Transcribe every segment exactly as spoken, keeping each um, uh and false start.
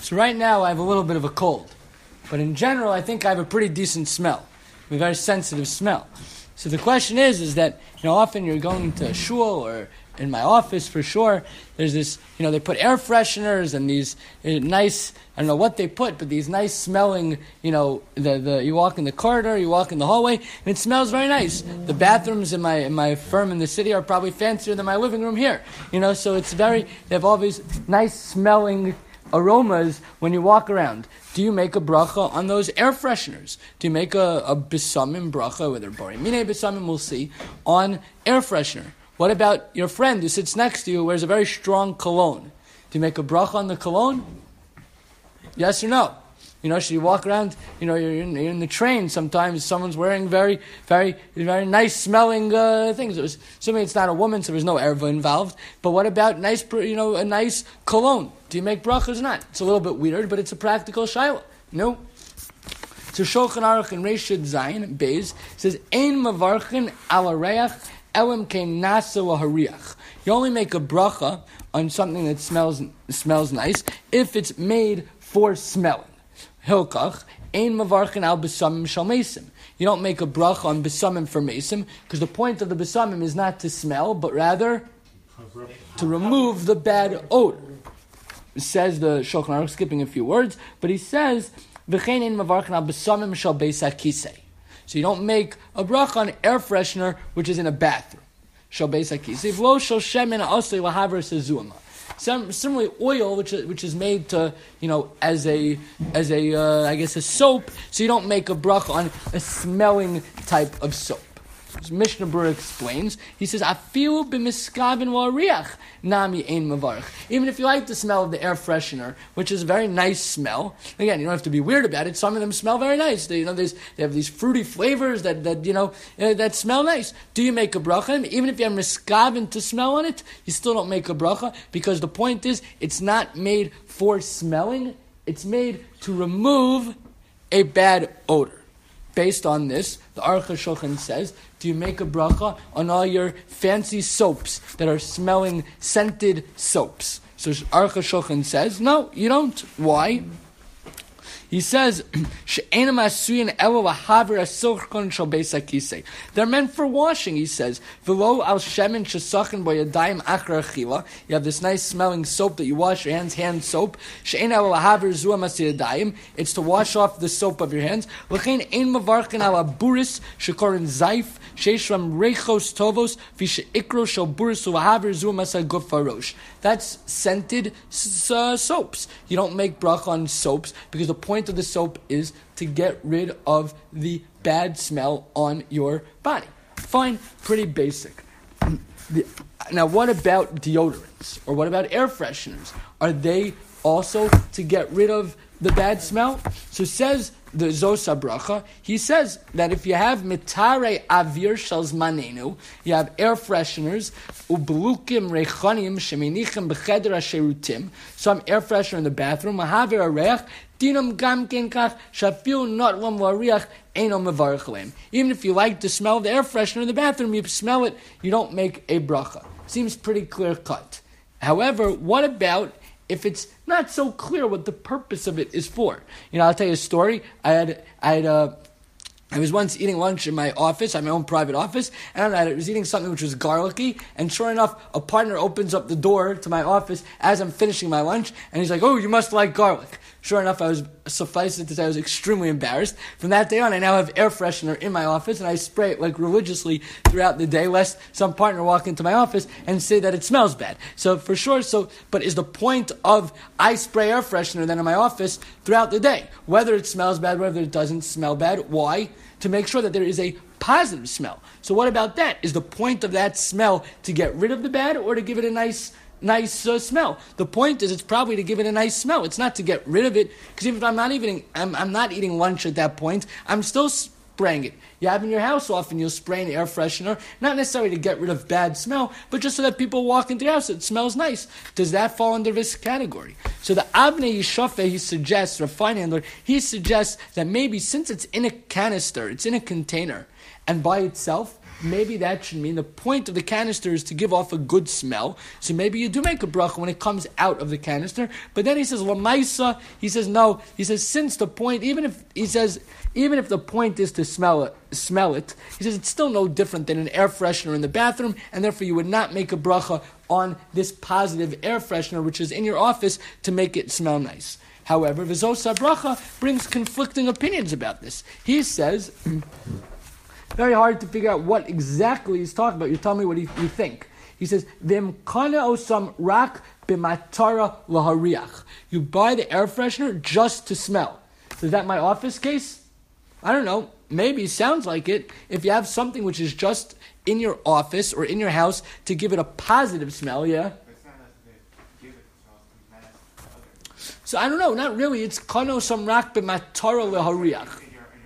So right now I have a little bit of a cold. But in general, I think I have a pretty decent smell. A very sensitive smell. So the question is, is that, you know, often you're going to a shul or in my office for sure, there's this, you know, they put air fresheners and these uh, nice, I don't know what they put, but these nice smelling, you know, the, the you walk in the corridor, you walk in the hallway, and it smells very nice. The bathrooms in my in my firm in the city are probably fancier than my living room here. You know, so it's very, they have all these nice smelling aromas when you walk around. Do you make a bracha on those air fresheners? Do you make a, a besamim bracha, whether bari mine besamim, we'll see, on air freshener? What about your friend who sits next to you who wears a very strong cologne? Do you make a bracha on the cologne? Yes or no? You know, should you walk around, you know, you're in, you're in the train, sometimes someone's wearing very, very, very nice smelling uh, things. It was, assuming it's not a woman, so there's no erva involved. But what about nice, you know, a nice cologne? Do you make brachas or not? It's a little bit weird, but it's a practical shayla. No. So Shulchan Aruch in Reshid Zayin, Beis, says, Ein mavarchin ala reach, elim kein nasa lahariach. You only make a bracha on something that smells smells nice if it's made for smelling. Hilkach, ein mavarchin al besamim shal mesim. You don't make a bracha on besamim for mesim, because the point of the besamim is not to smell, but rather to remove the bad odor. Says the Shulchan Aruch, skipping a few words, but he says, v'chein ein mavarchin al besamim shal beis hakisei. So you don't make a bracha on air freshener, which is in a bathroom. Shal beis hakisei. V'lo shal shemen asei lahaver sezuama. Similarly, oil, which is, which is made to, you know, as a, as a, uh, I guess, a soap, so you don't make a bracha on a smelling type of soap. As Mishnah Berurah explains, he says, "Afilu b'miskavin v'ariach nami ein mavarch." Even if you like the smell of the air freshener, which is a very nice smell, again, you don't have to be weird about it. Some of them smell very nice. They, you know, there's, they have these fruity flavors that, that you know uh, that smell nice. Do you make a bracha? Even if you have miskavin to smell on it, you still don't make a bracha, because the point is, it's not made for smelling. It's made to remove a bad odor. Based on this, the Aruch HaShulchan says, do you make a bracha on all your fancy soaps that are smelling scented soaps? So Aruch HaShulchan says, no, you don't. Why? He says, they're meant for washing, he says. You have this nice smelling soap that you wash your hands, hand soap. It's to wash off the soap of your hands. That's scented uh, soaps. You don't make bracha on soaps, because the point of the soap is to get rid of the bad smell on your body. Fine, pretty basic. The, now, what about deodorants? Or what about air fresheners? Are they also to get rid of the bad smell? So says the Zosa Bracha, he says that if you have mitare avir shel zmanenu, you have air fresheners, ublukim rechanim shemenichim b'cheder hasherutim, some air freshener in the bathroom, mahavir areach, dinam gam kenkach, shafil not lam lariach, eno mevarich leim. Even if you like the smell of the air freshener in the bathroom, you smell it, you don't make a bracha. Seems pretty clear cut. However, what about if it's not so clear what the purpose of it is for? You know, I'll tell you a story. I had, I had, uh, I was once eating lunch in my office, I had my own private office, and I was eating something which was garlicky, and sure enough, a partner opens up the door to my office as I'm finishing my lunch, and he's like, "Oh, you must like garlic." Sure enough, I was, suffice it to say, I was extremely embarrassed. From that day on, I now have air freshener in my office, and I spray it like religiously throughout the day, lest some partner walk into my office and say that it smells bad. So for sure, so, but is the point of I spray air freshener then in my office throughout the day, whether it smells bad, whether it doesn't smell bad? Why? To make sure that there is a positive smell. So what about that? Is the point of that smell to get rid of the bad, or to give it a nice nice uh, smell? The point is, it's probably to give it a nice smell. It's not to get rid of it, because even if I'm not eating, I'm, I'm not eating lunch at that point, I'm still spraying it. You have in your house often, you'll spray an air freshener, not necessarily to get rid of bad smell, but just so that people walk into your house, it smells nice. Does that fall under this category? So the Avnei Yishafeh, he suggests, or fine handler, he suggests that maybe since it's in a canister, it's in a container, and by itself, maybe that should mean the point of the canister is to give off a good smell. So maybe you do make a bracha when it comes out of the canister. But then he says, Lamaisa, he says, no. He says, since the point, even if, he says, even if the point is to smell it, smell it, he says it's still no different than an air freshener in the bathroom, and therefore you would not make a bracha on this positive air freshener, which is in your office, to make it smell nice. However, V'zosa bracha brings conflicting opinions about this. He says, very hard to figure out what exactly he's talking about. You tell me what you, you think. He says, Vim kana osam rak b'matara lahariach. You buy the air freshener just to smell. So is that my office case? I don't know. Maybe, sounds like it. If you have something which is just in your office or in your house to give it a positive smell, yeah? So I don't know, not really. It's kano samrak b'matara lehariach.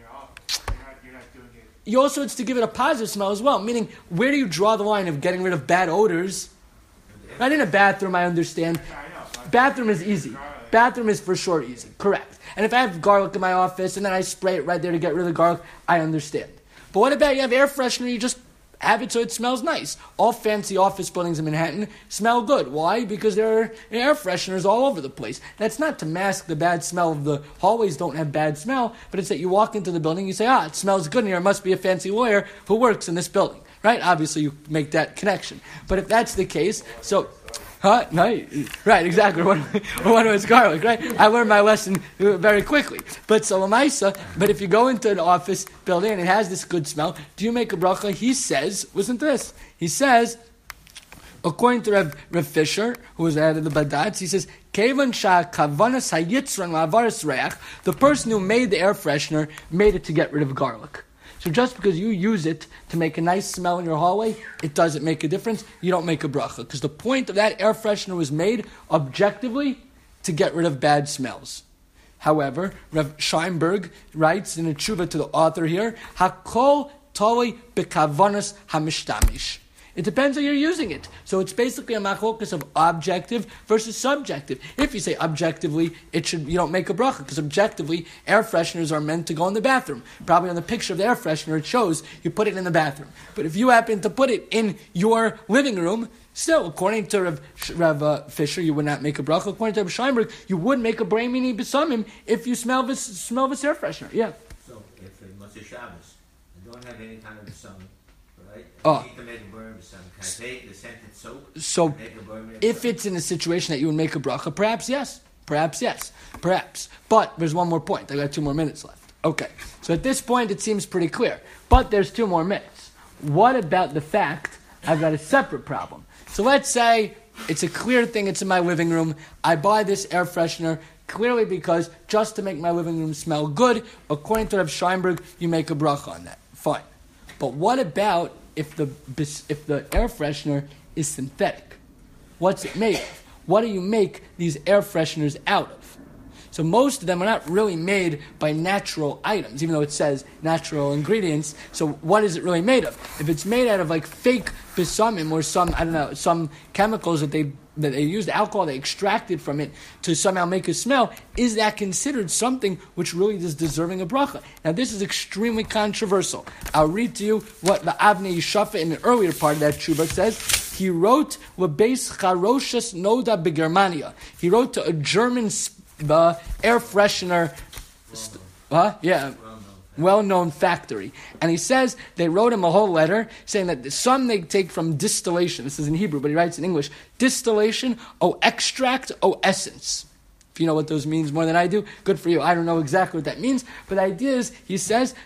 You also, it's to give it a positive smell as well. Meaning, where do you draw the line of getting rid of bad odors? Right in a bathroom, I understand. Bathroom is easy. Bathroom is for sure easy. Correct. And if I have garlic in my office and then I spray it right there to get rid of the garlic, I understand. But what about you have air freshener, you just have it so it smells nice. All fancy office buildings in Manhattan smell good. Why? Because there are air fresheners all over the place. That's not to mask the bad smell of the hallways don't have bad smell, but it's that you walk into the building, you say, ah, it smells good in here. It must be a fancy lawyer who works in this building. Right? Obviously, you make that connection. But if that's the case, so... Huh? No, right, exactly. One, one was garlic, right? I learned my lesson very quickly. But so Lamaisa, but if you go into an office building and it has this good smell, do you make a bracha? He says, listen to this. He says, according to Rav, Rav Fisher, who was the head of the Badatz, he says, Kevan sha kavanas hayitzran la'avaras reach, the person who made the air freshener made it to get rid of garlic. So just because you use it to make a nice smell in your hallway, it doesn't make a difference. You don't make a bracha. Because the point of that air freshener was made objectively to get rid of bad smells. However, Rav Scheinberg writes in a tshuva to the author here, Hakol toli bekavanas hamishtamish. It depends how you're using it. So it's basically a machlokas of objective versus subjective. If you say objectively, it should you don't make a bracha, because objectively, air fresheners are meant to go in the bathroom. Probably on the picture of the air freshener, it shows you put it in the bathroom. But if you happen to put it in your living room, still, according to Rav, Rav uh, Fisher, you would not make a bracha. According to Rav Scheinberg, you would make a braymini b'samim if you smell this smell this air freshener. Yeah. So if it was a Shabbos, I don't have any kind of b'samim. Right? Oh. Need to make a burn with some. Can I take the scented soap? So, make a burn with if it's in a situation that you would make a bracha, perhaps yes. Perhaps yes. Perhaps. But there's one more point. I got two more minutes left. Okay. So at this point, it seems pretty clear. But there's two more minutes. What about the fact I've got a separate problem? So let's say it's a clear thing. It's in my living room. I buy this air freshener clearly because just to make my living room smell good, according to Rav Scheinberg, you make a bracha on that. Fine. But what about if the if the air freshener is synthetic? What's it made of? What do you make these air fresheners out of? So most of them are not really made by natural items, even though it says natural ingredients. So what is it really made of? If it's made out of like fake besamim or some, I don't know, some chemicals that they that they used, alcohol they extracted from it to somehow make a smell, is that considered something which really is deserving of bracha? Now this is extremely controversial. I'll read to you what the Avnei Yishafa in the earlier part of that tshuva says. He wrote Lebeis Charoshes Noda Begermania. He wrote to a German the air freshener, st- huh? Yeah, well-known factory. And he says they wrote him a whole letter saying that some they take from distillation. This is in Hebrew, but he writes in English. Distillation, o extract, o essence. If you know what those means more than I do, good for you. I don't know exactly what that means. But the idea is, he says,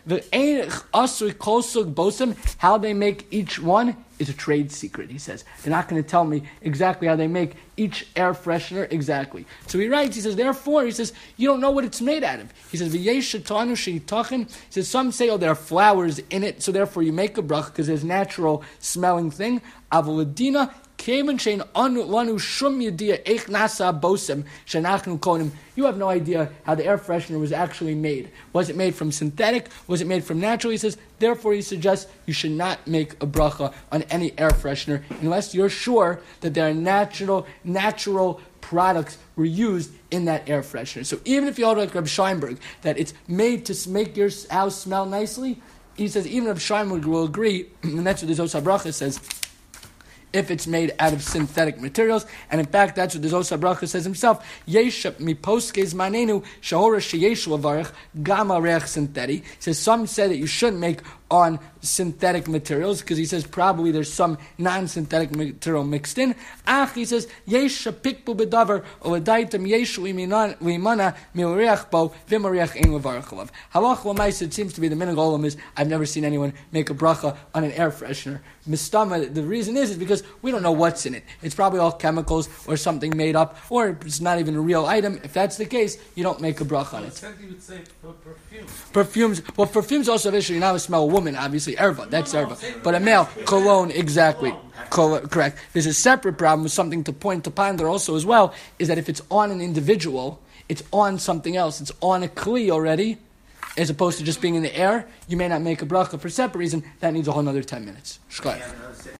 how they make each one is a trade secret, he says. They're not going to tell me exactly how they make each air freshener exactly. So he writes, he says, therefore, he says, you don't know what it's made out of. He says, he says, some say, oh, there are flowers in it, so therefore you make a bracha because there's natural smelling thing. Avoladina, you have no idea how the air freshener was actually made. Was it made from synthetic? Was it made from natural? He says, therefore he suggests you should not make a bracha on any air freshener unless you're sure that there are natural, natural products were used in that air freshener. So even if you hold like Reb Scheinberg, that it's made to make your house smell nicely, he says even if Shlomo will agree, and that's what the Zos HaBracha says, if it's made out of synthetic materials. And in fact, that's what the Zos HaBracha says himself. Yesha miposkes manenu shahora sheyeshu avarech gama reach synthetic. He says some say that you shouldn't make on synthetic materials because he says probably there's some non-synthetic material mixed in. Ach, he says yesha pikbu bedavar oladaitem yeshu imana miureach bo v'mareach ein levarech alav. Halach l'mais, it seems to be the minhag olam is I've never seen anyone make a bracha on an air freshener. Mistama, the reason is is because we don't know what's in it. It's probably all chemicals or something made up, or it's not even a real item. If that's the case, you don't make a bracha on it. You would say for perfume. Perfumes. Well, perfumes also have issue. You're not to smell a woman, obviously. Erva, that's no, no, erva. But a male, cologne, exactly. Col- correct. There's a separate problem with something to point to ponder also as well, is that if it's on an individual, it's on something else. It's on a kli already, as opposed to just being in the air. You may not make a bracha for a separate reason. That needs a whole other ten minutes. Shkar.